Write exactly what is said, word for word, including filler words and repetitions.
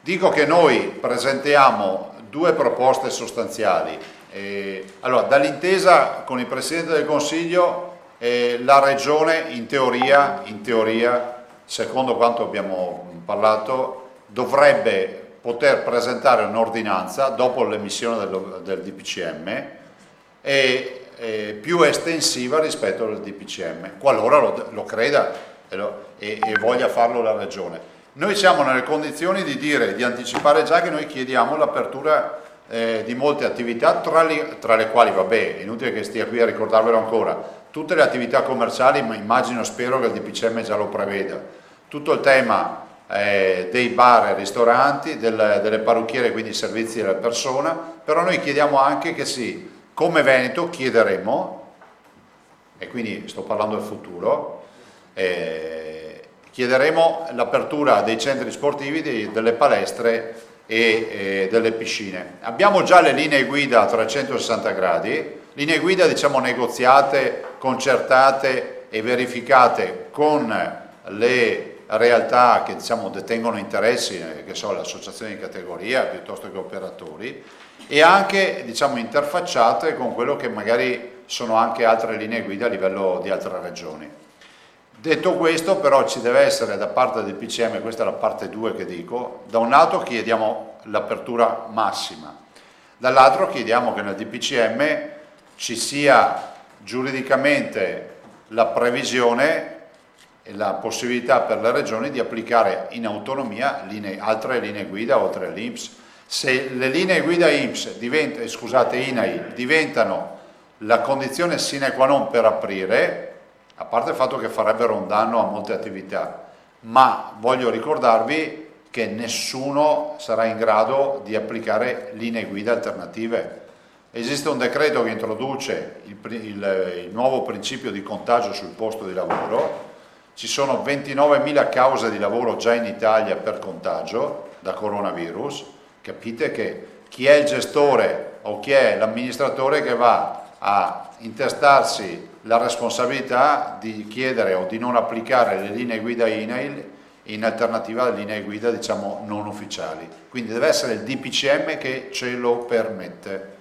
Dico che noi presentiamo due proposte sostanziali. Eh, allora, dall'intesa con il Presidente del Consiglio, eh, la Regione in teoria, in teoria, secondo quanto abbiamo parlato, dovrebbe poter presentare un'ordinanza dopo l'emissione del, del D P C M e, e più estensiva rispetto al D P C M, qualora lo, lo creda e, lo, e, e voglia farlo la Regione. Noi siamo nelle condizioni di dire, di anticipare già che noi chiediamo l'apertura eh, di molte attività, tra, li, tra le quali, vabbè, è inutile che stia qui a ricordarvelo ancora, tutte le attività commerciali, ma immagino, spero che il D P C M già lo preveda, tutto il tema eh, dei bar e ristoranti, del, delle parrucchiere, quindi servizi alla persona, però noi chiediamo anche che sì, come Veneto chiederemo, e quindi sto parlando del futuro, eh, chiederemo l'apertura dei centri sportivi, di, delle palestre e eh, delle piscine. Abbiamo già le linee guida a trecentosessanta gradi, linee guida diciamo negoziate, concertate e verificate con le realtà che diciamo detengono interessi, che sono le associazioni di categoria piuttosto che operatori, e anche diciamo interfacciate con quello che magari sono anche altre linee guida a livello di altre regioni. Detto questo, però, ci deve essere da parte del P C M, questa è la parte due che dico, da un lato chiediamo l'apertura massima, dall'altro chiediamo che nel D P C M ci sia giuridicamente la previsione e la possibilità per le regioni di applicare in autonomia linee, altre linee guida oltre all'I N P S. Se le linee guida I N P S diventa, eh, scusate, I N A I diventano la condizione sine qua non per aprire, a parte il fatto che farebbero un danno a molte attività, ma voglio ricordarvi che nessuno sarà in grado di applicare linee guida alternative. Esiste un decreto che introduce il, il, il nuovo principio di contagio sul posto di lavoro, ci sono ventinovemila cause di lavoro già in Italia per contagio da coronavirus, capite che chi è il gestore o chi è l'amministratore che va a intestarsi la responsabilità di chiedere o di non applicare le linee guida I N A I L in alternativa alle linee guida diciamo non ufficiali. Quindi deve essere il D P C M che ce lo permette.